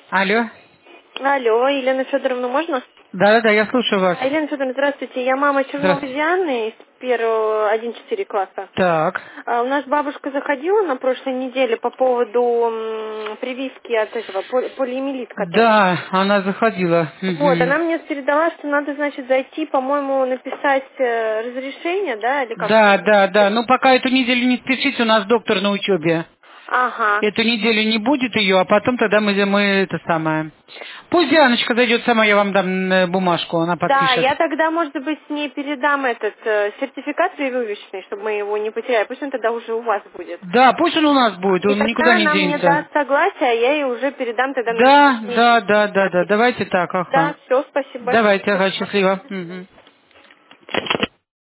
Алло. Алло, Елена Федоровна, можно? Да, я слушаю вас. Елена Федоровна, здравствуйте. Я мама Черновой Здравствуйте. Дианы из первого 1-4 класса. Так. У нас бабушка заходила на прошлой неделе по поводу прививки от этого, полиомиелит, который. Да, она заходила. Вот, Мгм. она мне передала, что надо, значит, зайти, по-моему, написать разрешение, да, или как? Да. Ну, пока эту неделю не спешите, у нас доктор на учебе. Ага. Эту неделю не будет ее, а потом тогда мы это самое. Пусть Дианочка зайдет сама, я вам дам бумажку, она Да, подпишет. я тогда, может быть, с ней передам этот сертификат прививочный, чтобы мы его не потеряли. Пусть он тогда уже у вас будет. Да, пусть он у нас будет, И он никуда тогда не она мне денется. даст согласие, а я ей уже передам тогда на Да, следующей да, неделе. да, да, да. Давайте так, Да, ага. все, спасибо большое. Давайте, ага, счастливо. Мгм.